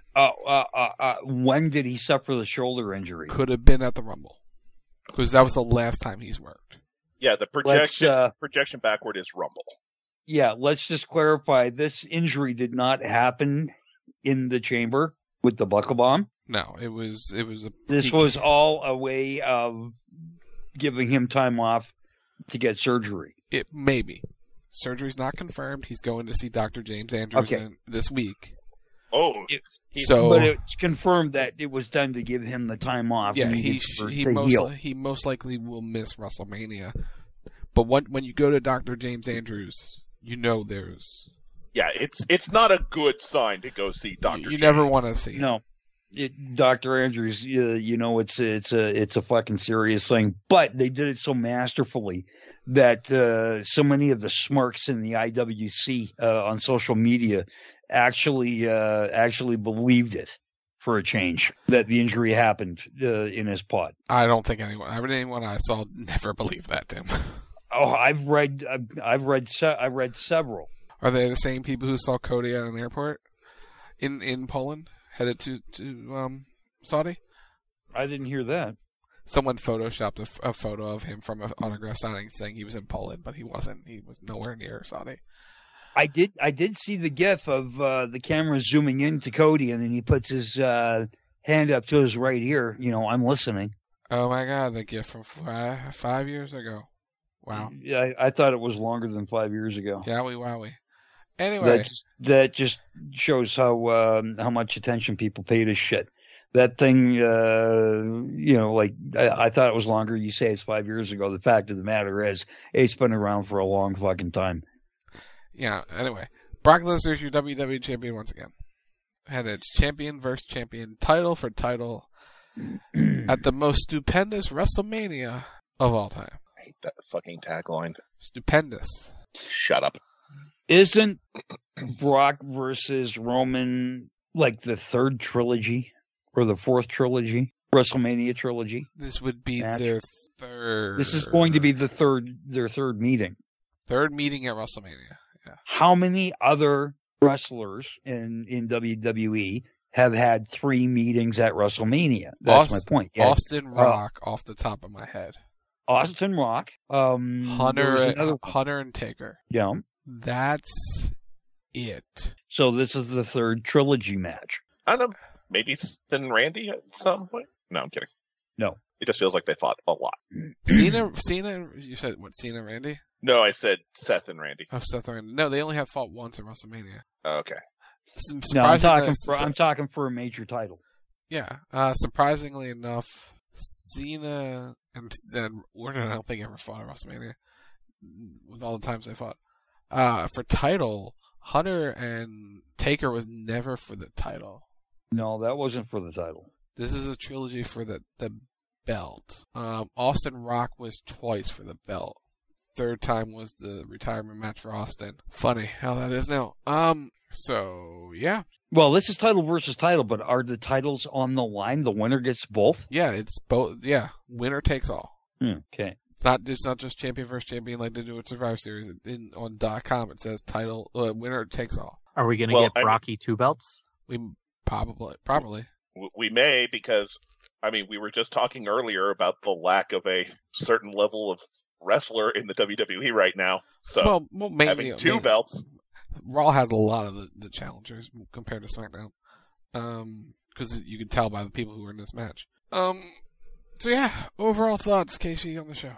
When did he suffer the shoulder injury? Could have been at the Rumble. Because that was the last time he's worked. Yeah, the projection backward is Rumble. Yeah, let's just clarify. This injury did not happen in the chamber with the buckle bomb. No, it was This was all a way of giving him time off to get surgery. It maybe. Surgery's not confirmed. He's going to see Dr. James Andrews this week. Oh, but it's confirmed that it was done to give him the time off. Yeah, he most likely will miss WrestleMania. But when you go to Dr. James Andrews, there's... Yeah, it's not a good sign to go see Dr. You James. never want to see him. No. Dr. Andrews, it's a fucking serious thing. But they did it so masterfully that so many of the smirks in the IWC on social media actually believed it for a change, that the injury happened in his pod. I don't think anyone I saw never believed that, Tim. Oh, I've read several. Are they the same people who saw Cody at an airport in Poland, headed to Saudi? I didn't hear that. Someone photoshopped a photo of him from an autograph signing saying he was in Poland, but he wasn't. He was nowhere near Saudi. I did see the gif of the camera zooming into Cody, and then he puts his hand up to his right ear. I'm listening. Oh my God, the gif from 5 years ago. Wow. Yeah, I thought it was longer than 5 years ago. Wowie. Anyway, that just shows how much attention people pay to shit. That thing, I thought it was longer. You say it's 5 years ago. The fact of the matter is, it's been around for a long fucking time. Yeah. Anyway, Brock Lesnar is your WWE champion once again, and it's champion versus champion, title for title, at the most stupendous WrestleMania of all time. I hate that fucking tagline. Stupendous. Shut up. Isn't Brock versus Roman like the third trilogy or the fourth trilogy, WrestleMania trilogy? This would be their third. This is going to be their third meeting. Third meeting at WrestleMania. Yeah. How many other wrestlers in WWE have had 3 meetings at WrestleMania? That's my point. Yeah. Austin Rock off the top of my head. Austin Rock. Hunter and Taker. Yeah. That's it. So this is the third trilogy match. I don't know. Maybe Seth and Randy at some point? No, I'm kidding. No. It just feels like they fought a lot. Cena, you said what, Cena and Randy? No, I said Seth and Randy. Oh, Seth and Randy. No, they only have fought once at WrestleMania. Oh, okay. No, I'm talking for a major title. Yeah. Surprisingly enough, Cena and Orton, I don't think ever fought at WrestleMania with all the times they fought. For title, Hunter and Taker was never for the title. No, that wasn't for the title. This is a trilogy for the belt. Austin Rock was twice for the belt. third time was the retirement match for Austin. Funny how that is now. So, yeah. Well, this is title versus title, but are the titles on the line? The winner gets both? Yeah, it's both. Yeah, winner takes all. Okay. It's not just champion versus champion like they do with Survivor Series. On .com it says title winner takes all. Are we going to get Brocky 2 belts? We probably. We may, because we were just talking earlier about the lack of a certain level of wrestler in the WWE right now. So mainly, having two belts. Raw has a lot of the challengers compared to SmackDown. Because you can tell by the people who are in this match. So yeah, overall thoughts, Casey, on the show.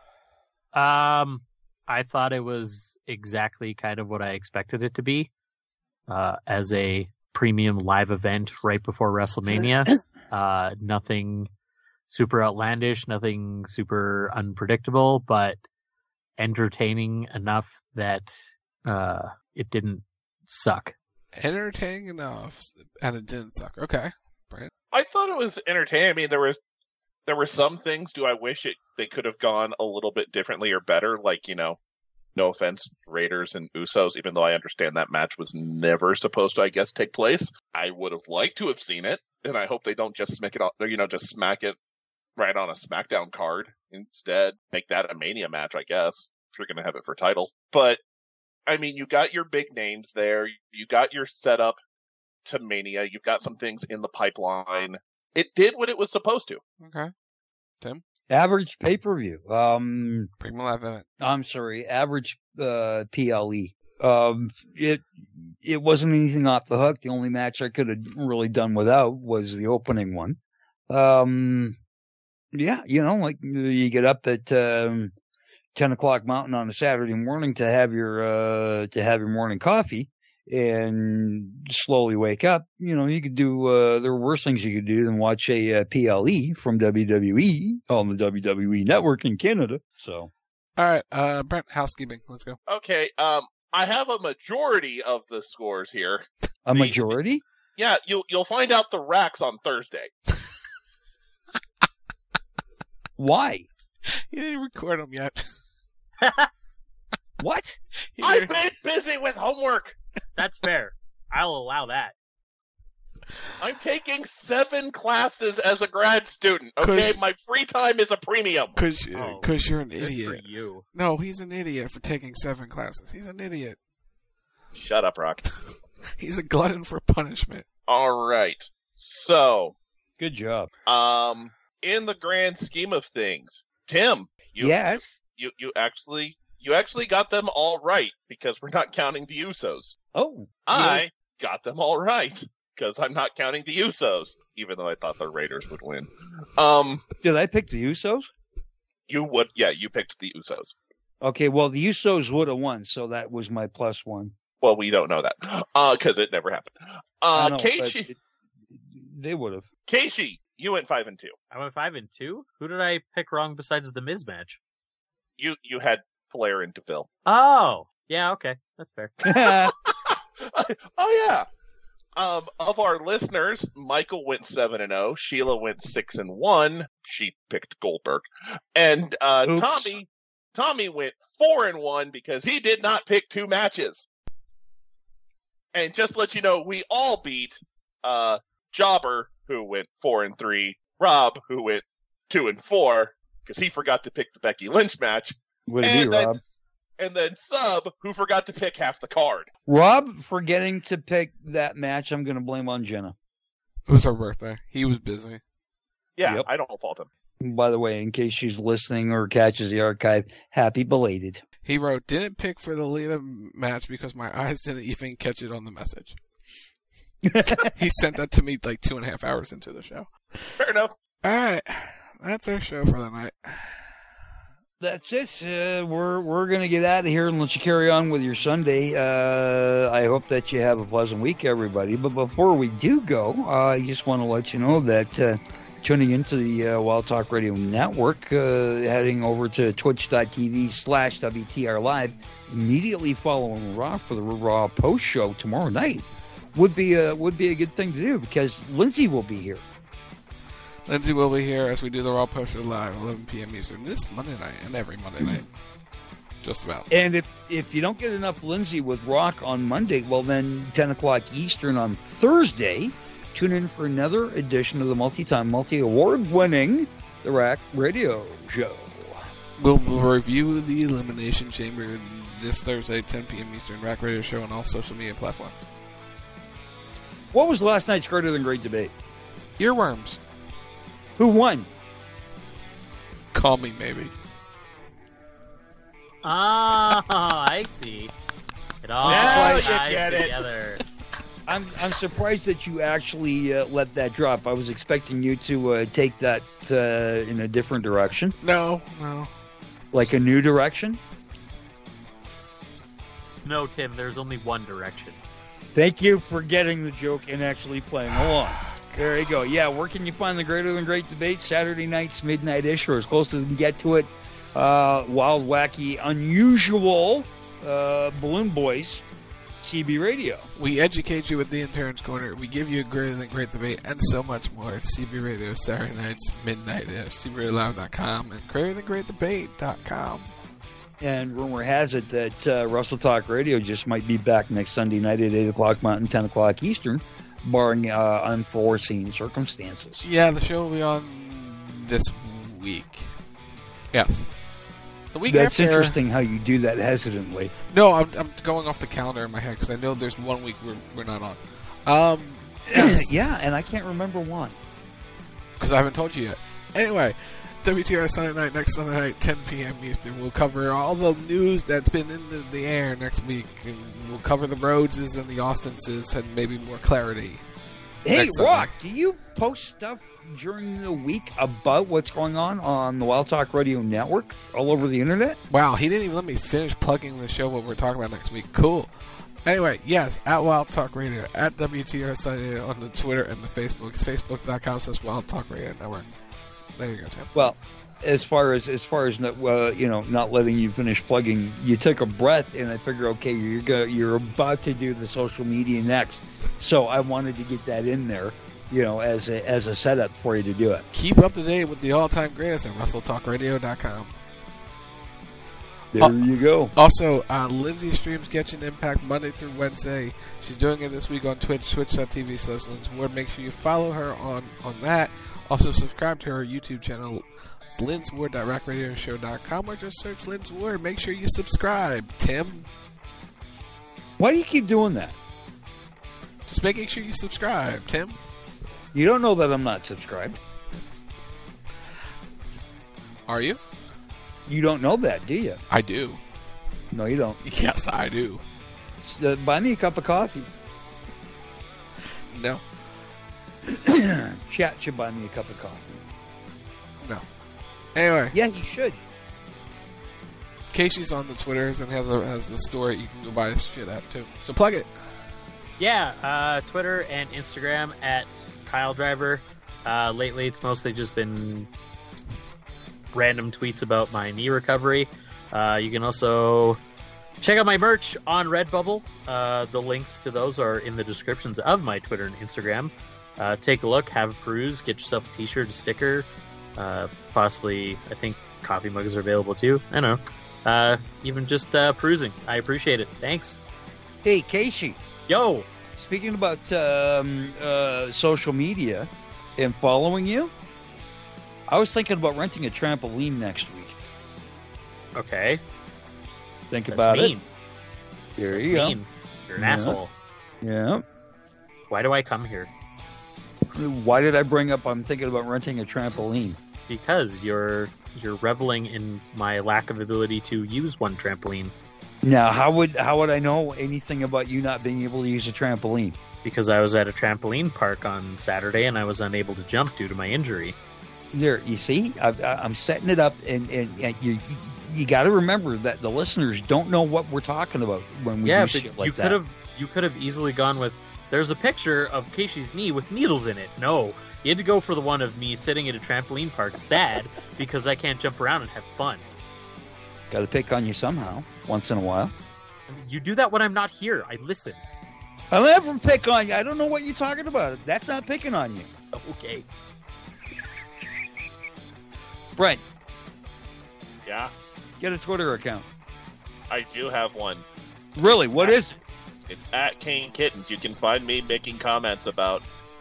I thought it was exactly kind of what I expected it to be. As a premium live event right before WrestleMania. Nothing super outlandish, nothing super unpredictable, but entertaining enough that it didn't suck. Entertaining enough, and it didn't suck. Okay, Brent. I thought it was entertaining. There were some things. Do I wish they could have gone a little bit differently or better? Like, no offense, Raiders and Usos, even though I understand that match was never supposed to, I guess, take place. I would have liked to have seen it, and I hope they don't just smack it right on a SmackDown card. Instead, make that a Mania match, I guess, if you're going to have it for title. But, you got your big names there. You got your setup to Mania. You've got some things in the pipeline. It did what it was supposed to. Okay. Tim? Average pay-per-view. Premium live event. I'm sorry, average PLE. It wasn't anything off the hook. The only match I could have really done without was the opening one. Yeah, you get up at 10 o'clock Mountain on a Saturday morning to have your morning coffee and slowly wake up. You could do there are worse things you could do than watch a PLE from WWE on the WWE Network in Canada. So, all right, Brent, housekeeping. Let's go. Okay, I have a majority of the scores here. A majority? Yeah, you'll find out the racks on Thursday. Why? You didn't record them yet. What? I've been busy with homework. That's fair. I'll allow that. I'm taking 7 classes as a grad student. Okay, my free time is a premium. Because you're an idiot. For you. No, he's an idiot for taking 7 classes. He's an idiot. Shut up, Rock. He's a glutton for punishment. All right. So, good job. In the grand scheme of things, Tim, yes, you actually got them all right because we're not counting the Usos. Oh, I got them all right because I'm not counting the Usos, even though I thought the Raiders would win. Did I pick the Usos? You would, yeah, you picked the Usos. Okay, well, the Usos would have won, so that was my +1. Well, we don't know that because it never happened. Casey, they would have. Casey, you went 5-2. I went 5-2. Who did I pick wrong besides the Miz match? You had Flair and DeVille. Oh, yeah, okay, that's fair. Oh yeah. Of our listeners, Michael went 7-0. Sheila went 6-1. She picked Goldberg, and Tommy went 4-1 because he did not pick 2 matches. And just to let you know, we all beat Jobber, who went 4-3, Rob, who went 2-4, because he forgot to pick the Becky Lynch match. Would it be Rob? And then Sub, who forgot to pick half the card. Rob forgetting to pick that match, I'm going to blame on Jenna. It was her birthday. He was busy. Yeah, yep. I don't fault him. By the way, in case she's listening or catches the archive, happy belated. He wrote, didn't pick for the Lita match because my eyes didn't even catch it on the message. He sent that to me like 2.5 hours into the show. Fair enough. All right. That's our show for the night. That's it. We're going to get out of here and let you carry on with your Sunday. I hope that you have a pleasant week, everybody. But before we do go, I just want to let you know that tuning into the Wild Talk Radio Network, heading over to twitch.tv/WTR Live, immediately following Raw for the Raw post show tomorrow night would be a good thing to do because Lindsay will be here. Lindsay will be here as we do the Raw post show live 11 p.m. Eastern this Monday night and every Monday night. Just about. And if you don't get enough Lindsay with Rock on Monday, well, then 10 o'clock Eastern on Thursday, tune in for another edition of the multi-time, multi-award-winning The Rack Radio Show. We'll review the Elimination Chamber this Thursday, 10 p.m. Eastern, Rack Radio Show on all social media platforms. What was last night's Greater Than Great debate? Earworms. Who won? Call me, maybe. I see. It all Now ties you get it. together. I'm surprised that you actually let that drop. I was expecting you to take that in a different direction. No. Like a new direction? No, Tim, there's only one direction. Thank you for getting the joke and actually playing along. There you go. Yeah, where can you find the Greater Than Great debate? Saturday nights, midnight-ish, or as close as you can get to it. Wild, wacky, unusual Balloon Boys, CB Radio. We educate you with the Intern's Corner. We give you a Greater Than Great debate and so much more. It's CB Radio, Saturday nights, midnight-ish, CBRadioLive.com, and GreaterThanGreatDebate.com. And rumor has it that Russell Talk Radio just might be back next Sunday night at 8 o'clock Mountain, 10 o'clock Eastern, barring unforeseen circumstances. Yeah, the show will be on this week. Yes. The week That's after, interesting how you do that hesitantly. No, I'm going off the calendar in my head because I know there's 1 week we're not on. Yes. Yeah, and I can't remember why. Because I haven't told you yet. Anyway, WTR Sunday night, next Sunday night, 10 p.m. Eastern. We'll cover all the news that's been in the air next week. And we'll cover the Rhodeses and the Austinses and maybe more clarity. Hey, Rock, do you post stuff during the week about what's going on the Wild Talk Radio Network all over the internet? Wow, he didn't even let me finish plugging the show, what we're talking about next week. Cool. Anyway, yes, at Wild Talk Radio, at WTR Sunday on the Twitter and the Facebook. It's facebook.com/Wild Talk Radio Network. There you go, Tim. Well, as far as not letting you finish plugging, you took a breath, and I figure, okay, you're about to do the social media next, so I wanted to get that in there, as a setup for you to do it. Keep up to date with the all-time greatest at WrestleTalkRadio.com. There you go. Also, Lindsay streams Genshin Impact Monday through Wednesday. She's doing it this week on Twitch, twitch.tv/Lynn'sWard. Make sure you follow her on that. Also, subscribe to her YouTube channel. It's Lynn'sWard.RackRadioShow.com, or just search Lynn's Word. Make sure you subscribe, Tim. Why do you keep doing that? Just making sure you subscribe, Tim. You don't know that I'm not subscribed. Are you? You don't know that, do you? I do. No, you don't. Yes, I do. Buy me a cup of coffee. No. Chat should buy me a cup of coffee. No. Anyway. Yeah, you should. Casey's on the Twitters and has the store you can go buy his shit at, too. So plug it. Yeah, Twitter and Instagram at Kyle Driver. Lately, it's mostly just been random tweets about my knee recovery. You can also check out my merch on Redbubble. The links to those are in the descriptions of my Twitter and Instagram. Take a look, have a peruse, get yourself a t-shirt, a sticker, possibly, I think coffee mugs are available too. I don't know. Even just perusing. I appreciate it. Thanks. Hey, Casey. Yo. Speaking about social media and following you, I was thinking about renting a trampoline next week. Okay. Think about it. There you go. You're an asshole. Yeah. Why do I come here? Why did I bring up I'm thinking about renting a trampoline? Because you're reveling in my lack of ability to use one trampoline. Now, how would I know anything about you not being able to use a trampoline? Because I was at a trampoline park on Saturday and I was unable to jump due to my injury. There, you see, I'm setting it up, and you got to remember that the listeners don't know what we're talking about when we do shit like that. You could have easily gone with, there's a picture of Casey's knee with needles in it. No, you had to go for the one of me sitting at a trampoline park, sad because I can't jump around and have fun. Got to pick on you somehow, once in a while. You do that when I'm not here. I listen. I'll never pick on you. I don't know what you're talking about. That's not picking on you. Okay. Brent. Yeah? Get a Twitter account. I do have one. Really? What is it? It's at Kane Kittens. You can find me making comments about,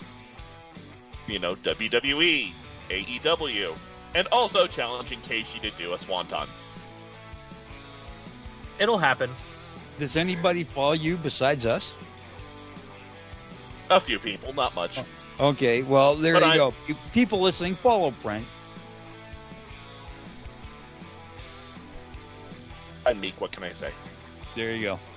WWE, AEW, and also challenging Casey to do a swanton. It'll happen. Does anybody follow you besides us? A few people, not much. Okay, well, there you go. People listening, follow Brent. I'm meek, what can I say? There you go.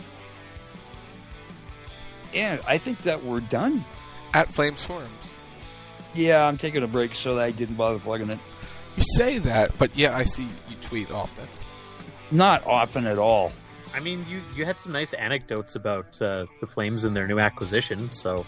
Yeah, I think that we're done. At Flames Forums. Yeah, I'm taking a break so that I didn't bother plugging it. You say that, but yeah, I see you tweet often. Not often at all. I mean, you had some nice anecdotes about the Flames and their new acquisition, so,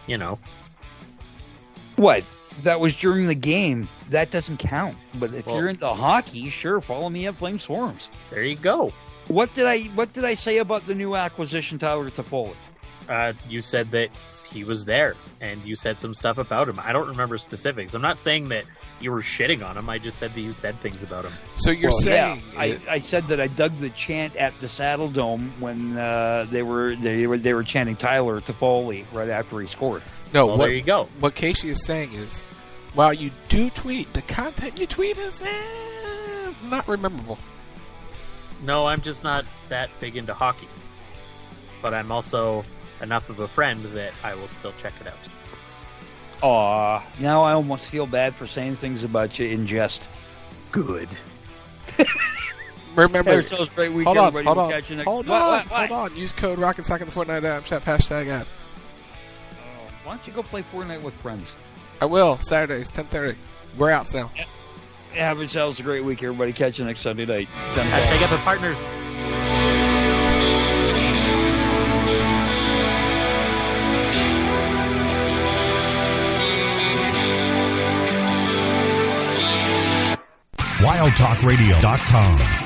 What? That was during the game. That doesn't count. But if you're into hockey, sure, follow me at Flames Forums. There you go. What did I say about the new acquisition, Tyler Toffoli? You said that he was there, and you said some stuff about him. I don't remember specifics. I'm not saying that you were shitting on him. I just said that you said things about him. So you're saying... Yeah, I said that I dug the chant at the Saddle Dome when they were chanting Tyler Toffoli right after he scored. No, there you go. What Casey is saying is, while you do tweet, the content you tweet is not rememberable. No, I'm just not that big into hockey. But I'm also enough of a friend that I will still check it out. Aw, now I almost feel bad for saying things about you in jest. Good. Remember, yourselves a great week, hold on, everybody. hold We'll on, catch you next. hold on. Use code RocketSock in the Fortnite app, chat hashtag app. Why don't you go play Fortnite with friends? I will. Saturdays, 10:30. We're out now. Have yourselves a great week, everybody. Catch you next Sunday night. Hashtag Epic Partners. WildTalkRadio.com